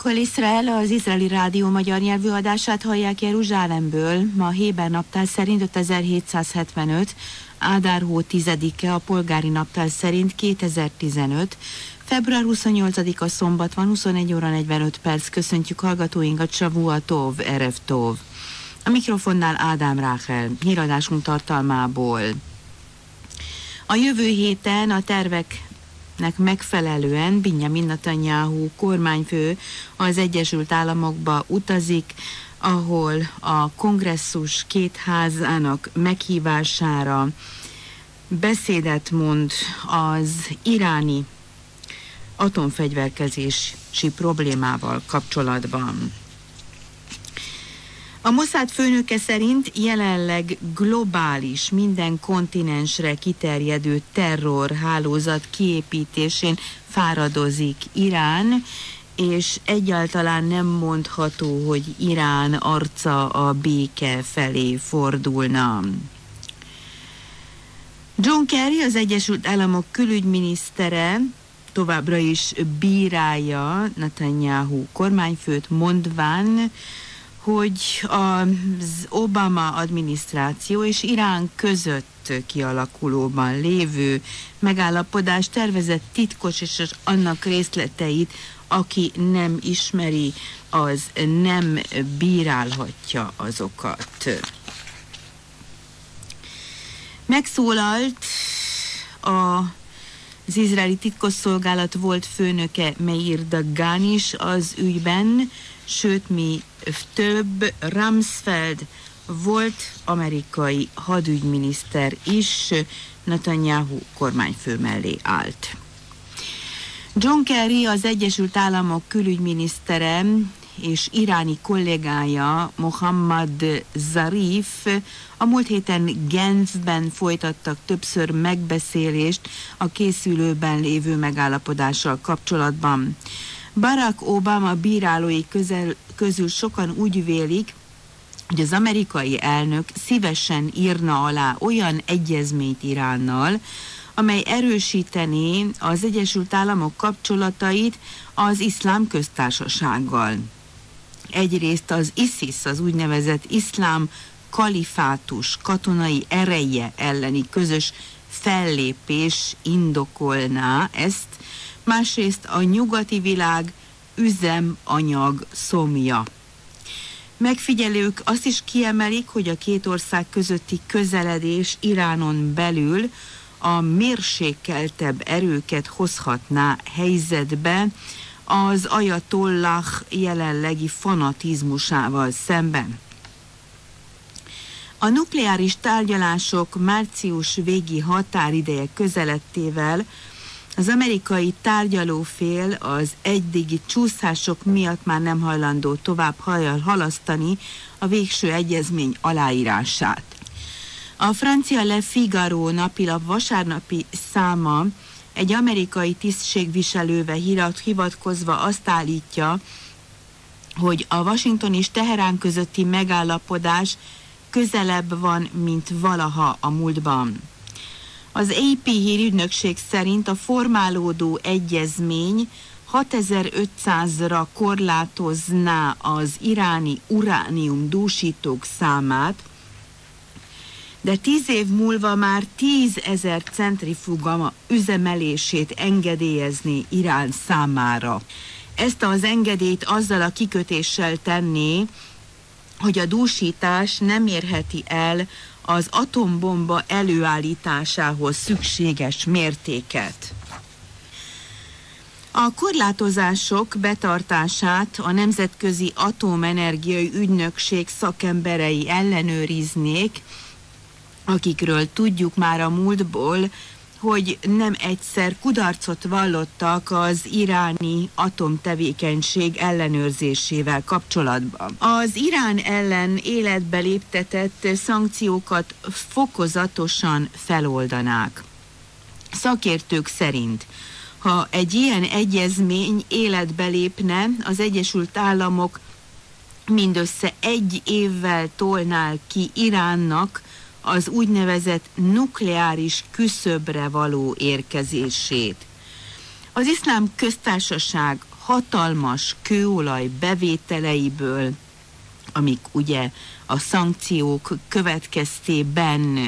Kol Israel, az izraeli rádió magyar nyelvű adását hallják Jeruzsálemből. Ma Héber naptár szerint 5775, Ádár hó 10-e, a polgári naptár szerint 2015, február 28-a szombat van, 21 óra 45 perc. Köszöntjük hallgatóinkat, Savua Tov, Erev Tov. A mikrofonnál Ádám Ráhel, híradásunk tartalmából. A jövő héten a terveknek megfelelően Binyamin Netanyahu kormányfő az Egyesült Államokba utazik, ahol a kongresszus két házának meghívására beszédet mond az iráni atomfegyverkezési problémával kapcsolatban. A Mossad főnöke szerint jelenleg globális, minden kontinensre kiterjedő terrorhálózat kiépítésén fáradozik Irán, és egyáltalán nem mondható, hogy Irán arca a béke felé fordulna. John Kerry, az Egyesült Államok külügyminisztere, továbbra is bírálja Netanyahu kormányfőt, mondván, hogy az Obama adminisztráció és Irán között kialakulóban lévő megállapodás tervezett titkos, és annak részleteit, aki nem ismeri, az nem bírálhatja azokat. Megszólalt az izraeli titkosszolgálat volt főnöke Meir Dagan is az ügyben, sőt, mi több, Rumsfeld volt amerikai hadügyminiszter is Netanyahu kormányfő mellé állt. John Kerry, az Egyesült Államok külügyminisztere és iráni kollégája Mohammad Zarif a múlt héten Genfben folytattak többször megbeszélést a készülőben lévő megállapodással kapcsolatban. Barack Obama bírálói közül sokan úgy vélik, hogy az amerikai elnök szívesen írna alá olyan egyezményt Iránnal, amely erősítené az Egyesült Államok kapcsolatait az iszlám köztársasággal. Egyrészt az ISIS, az úgynevezett iszlám kalifátus katonai ereje elleni közös fellépés indokolná ezt, másrészt a nyugati világ üzemanyag szomja. Megfigyelők azt is kiemelik, hogy a két ország közötti közeledés Iránon belül a mérsékeltebb erőket hozhatná helyzetbe az ajatollah jelenlegi fanatizmusával szemben. A nukleáris tárgyalások március végi határideje közelettével az amerikai tárgyalófél az eddigi csúszások miatt már nem hajlandó tovább halasztani a végső egyezmény aláírását. A francia Le Figaro napilap vasárnapi száma egy amerikai tisztségviselővel hivatkozva azt állítja, hogy a Washington és Teherán közötti megállapodás közelebb van, mint valaha a múltban. Az AP hírügynökség szerint a formálódó egyezmény 6500-ra korlátozná az iráni uránium dúsítók számát, de 10 év múlva már 10 000 centrifuga üzemelését engedélyezni Irán számára. Ezt az engedélyt azzal a kikötéssel tenné, hogy a dúsítás nem érheti el az atombomba előállításához szükséges mértéket. A korlátozások betartását a Nemzetközi Atomenergiai Ügynökség szakemberei ellenőriznék, akikről tudjuk már a múltból, hogy nem egyszer kudarcot vallottak az iráni atomtevékenység ellenőrzésével kapcsolatban. Az Irán ellen életbe léptetett szankciókat fokozatosan feloldanák. Szakértők szerint, ha egy ilyen egyezmény életbe lépne, az Egyesült Államok mindössze 1 évvel tolnál ki Iránnak az úgynevezett nukleáris küszöbre való érkezését. Az iszlám köztársaság hatalmas kőolaj bevételeiből, amik ugye a szankciók következtében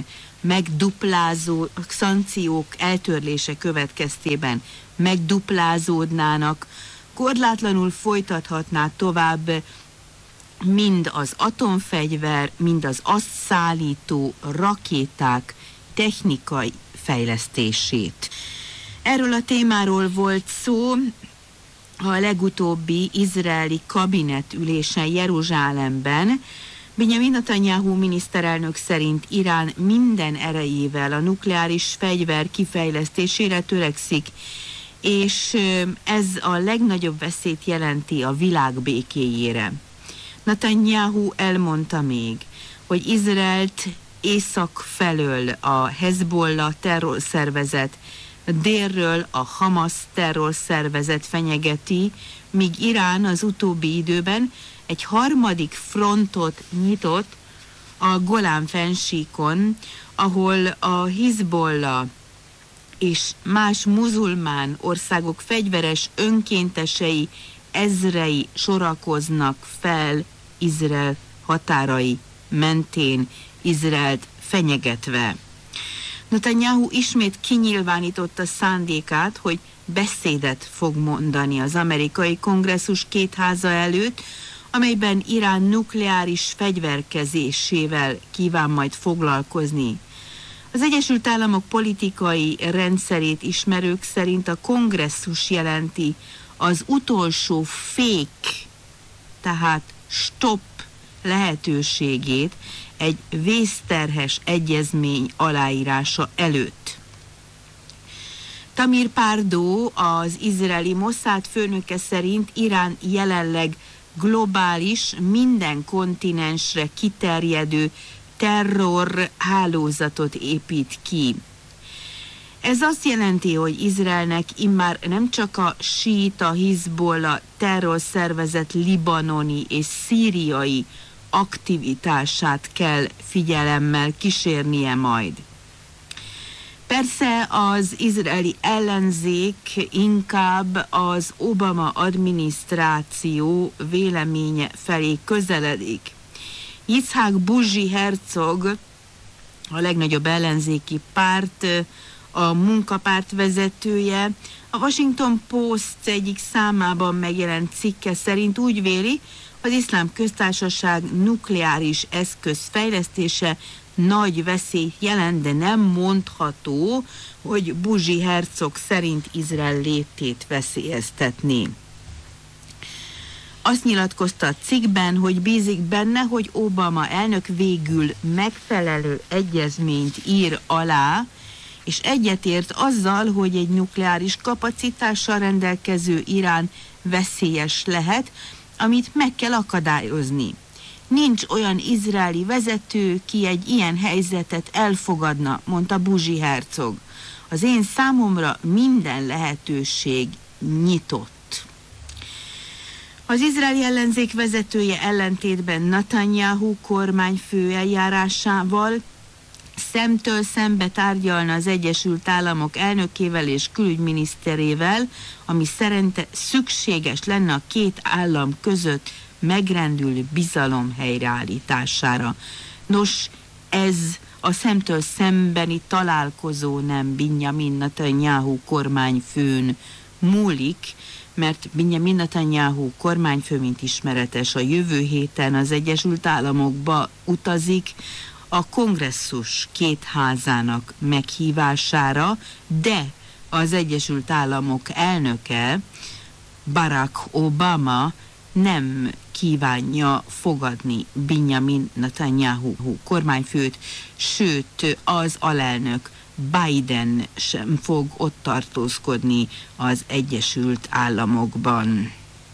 szankciók eltörlése következtében megduplázódnának, korlátlanul folytathatná tovább mind az atomfegyver, mind az azt szállító rakéták technikai fejlesztését. Erről a témáról volt szó a legutóbbi izraeli kabinetülésen Jeruzsálemben. Benjamin Netanyahu miniszterelnök szerint Irán minden erejével a nukleáris fegyver kifejlesztésére törekszik, és ez a legnagyobb veszélyt jelenti a világ békéjére. Netanyahu elmondta még, hogy Izraelt észak felől a Hezbollah terrorszervezet, délről a Hamas terrorszervezet fenyegeti, míg Irán az utóbbi időben egy harmadik frontot nyitott a Golán-fennsíkon, ahol a Hezbollah és más muzulmán országok fegyveres önkéntesei ezrei sorakoznak fel Izrael határai mentén, Izraelt fenyegetve. Netanyahu ismét kinyilvánította szándékát, hogy beszédet fog mondani az amerikai kongresszus két háza előtt, amelyben Irán nukleáris fegyverkezésével kíván majd foglalkozni. Az Egyesült Államok politikai rendszerét ismerők szerint a kongresszus jelenti az utolsó fék, tehát stop lehetőségét egy vészterhes egyezmény aláírása előtt. Tamir Pardo, az izraeli Mossad főnöke szerint Irán jelenleg globális, minden kontinensre kiterjedő terrorhálózatot épít ki. Ez azt jelenti, hogy Izraelnek immár nem csak a síita Hezbollah terrorszervezet libanoni és szíriai aktivitását kell figyelemmel kísérnie majd. Persze az izraeli ellenzék inkább az Obama adminisztráció véleménye felé közeledik. Yitzhak Buzsi Herzog, a legnagyobb ellenzéki párt, a munkapárt vezetője, a Washington Post egyik számában megjelent cikke szerint úgy véli, az Iszlám Köztársaság nukleáris eszköz fejlesztése nagy veszélyt jelent, de nem mondható, hogy Buzsi Herzog szerint Izrael létét veszélyeztetné. Azt nyilatkozta a cikkben, hogy bízik benne, hogy Obama elnök végül megfelelő egyezményt ír alá, és egyetért azzal, hogy egy nukleáris kapacitással rendelkező Irán veszélyes lehet, amit meg kell akadályozni. Nincs olyan izraeli vezető, ki egy ilyen helyzetet elfogadna, mondta Buzsi Herzog. Az én számomra minden lehetőség nyitott. Az izraeli ellenzék vezetője ellentétben Netanyahu kormányfő eljárásával szemtől szembe tárgyalna az Egyesült Államok elnökével és külügyminiszterével, ami szerinte szükséges lenne a két állam között megrendülő bizalom helyreállítására. Nos, ez a szemtől szembeni találkozó nem Benjamin Netanyahu kormányfőn múlik, mert Benjamin Netanyahu kormányfő, mint ismeretes, a jövő héten az Egyesült Államokba utazik a kongresszus két házának meghívására, de az Egyesült Államok elnöke, Barack Obama nem kívánja fogadni Benjamin Netanyahu kormányfőt, sőt az alelnök Biden sem fog ott tartózkodni az Egyesült Államokban.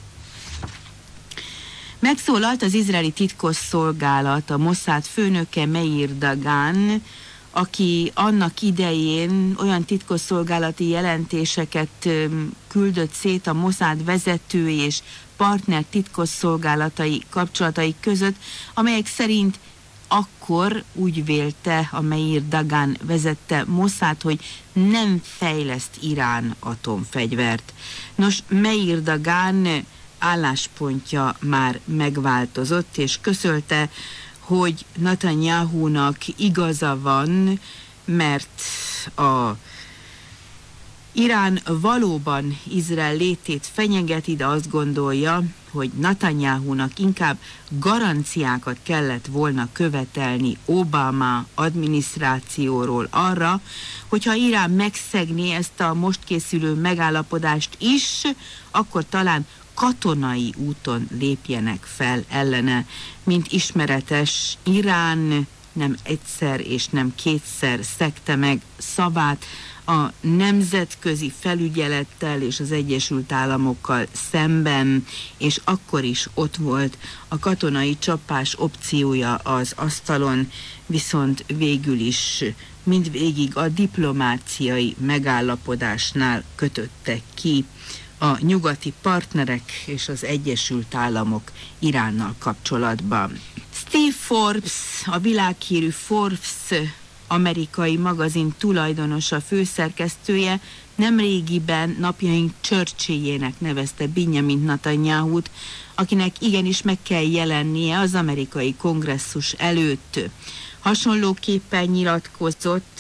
Megszólalt az izraeli titkosszolgálat, a Mossad főnöke Meir Dagan, aki annak idején olyan titkosszolgálati jelentéseket küldött szét a Mossad vezetői és partner titkosszolgálatai kapcsolatai között, amelyek szerint akkor úgy vélte a Meir Dagan vezette Mossad, hogy nem fejleszt Irán atomfegyvert. Nos, Meir Dagan álláspontja már megváltozott, és közölte, hogy Netanyahunak igaza van, mert Irán valóban Izrael létét fenyegeti, de azt gondolja, hogy Netanyahunak inkább garanciákat kellett volna követelni Obama adminisztrációról arra, hogyha Irán megszegné ezt a most készülő megállapodást is, akkor talán katonai úton lépjenek fel ellene. Mint ismeretes, Irán nem egyszer és nem kétszer szegte meg szavát a nemzetközi felügyelettel és az Egyesült Államokkal szemben, és akkor is ott volt a katonai csapás opciója az asztalon, viszont végül is mindvégig a diplomáciai megállapodásnál kötöttek ki a nyugati partnerek és az Egyesült Államok Iránnal kapcsolatban. Steve Forbes, a világhírű Forbes amerikai magazin tulajdonosa, főszerkesztője nemrégiben napjaink Churchilljének nevezte Benjamin Netanyahut, akinek igenis meg kell jelennie az amerikai kongresszus előtt. Hasonlóképpen nyilatkozott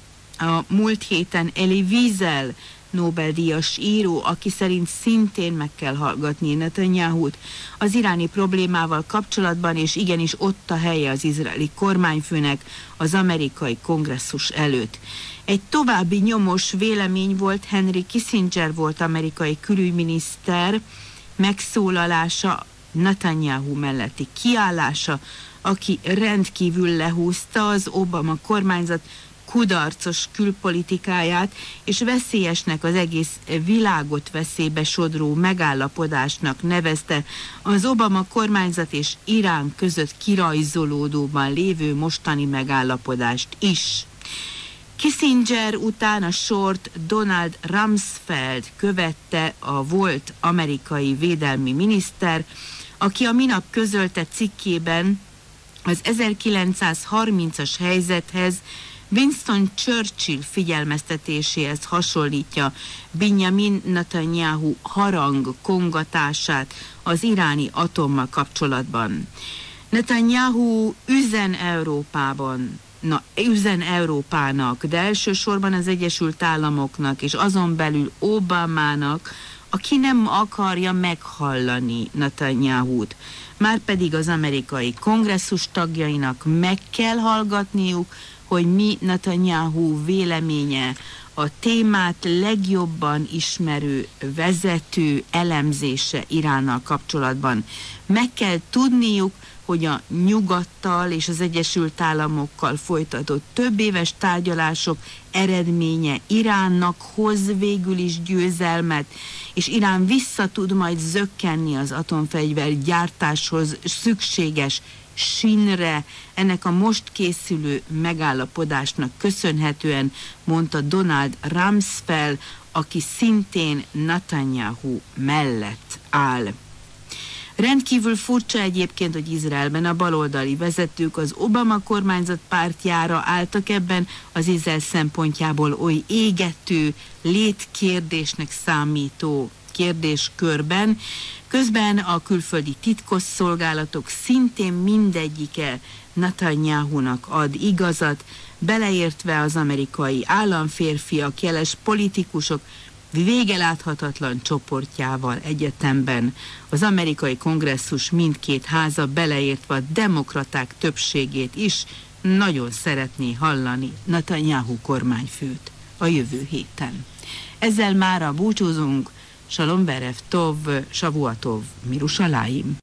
a múlt héten Elie Wiesel, Nobel-díjas író, aki szerint szintén meg kell hallgatni Netanyahut az iráni problémával kapcsolatban, és igenis ott a helye az izraeli kormányfőnek az amerikai kongresszus előtt. Egy további nyomos vélemény volt Henry Kissinger volt amerikai külügyminiszter megszólalása, Netanyahu melletti kiállása, aki rendkívül lehúzta az Obama kormányzat kudarcos külpolitikáját, és veszélyesnek, az egész világot veszélybe sodró megállapodásnak nevezte az Obama kormányzat és Irán között kirajzolódóban lévő mostani megállapodást is. Kissinger után a sort Donald Rumsfeld követte, a volt amerikai védelmi miniszter, aki a minap közölte cikkében az 1930-as helyzethez Winston Churchill figyelmeztetéséhez hasonlítja Benjamin Netanyahu harang kongatását az iráni atommal kapcsolatban. Netanyahu üzen Európának, de elsősorban az Egyesült Államoknak, és azon belül Obamának, aki nem akarja meghallani Netanyahut. Márpedig az amerikai kongresszus tagjainak meg kell hallgatniuk, hogy mi Netanyahu véleménye, a témát legjobban ismerő vezető elemzése Iránnal kapcsolatban. Meg kell tudniuk, hogy a nyugattal és az Egyesült Államokkal folytatott több éves tárgyalások eredménye Iránnak hoz végül is győzelmet, és Irán vissza tud majd zökkenni az atomfegyver gyártáshoz szükséges sínre, ennek a most készülő megállapodásnak köszönhetően, mondta Donald Rumsfeld, aki szintén Netanyahu mellett áll. Rendkívül furcsa egyébként, hogy Izraelben a baloldali vezetők az Obama kormányzat pártjára álltak ebben az Izrael szempontjából oly égető, létkérdésnek számító kérdéskörben. Közben a külföldi titkosszolgálatok szintén mindegyike Netanyahunak ad igazat, beleértve az amerikai államférfiak, jeles politikusok végeláthatatlan csoportjával egyetemben. Az amerikai kongresszus mindkét háza, beleértve a demokraták többségét is nagyon szeretné hallani Netanyahu kormányfőt a jövő héten. Ezzel mára búcsúzunk. Shalom Berev Tov, Shavuot Tov, Mirushalayim.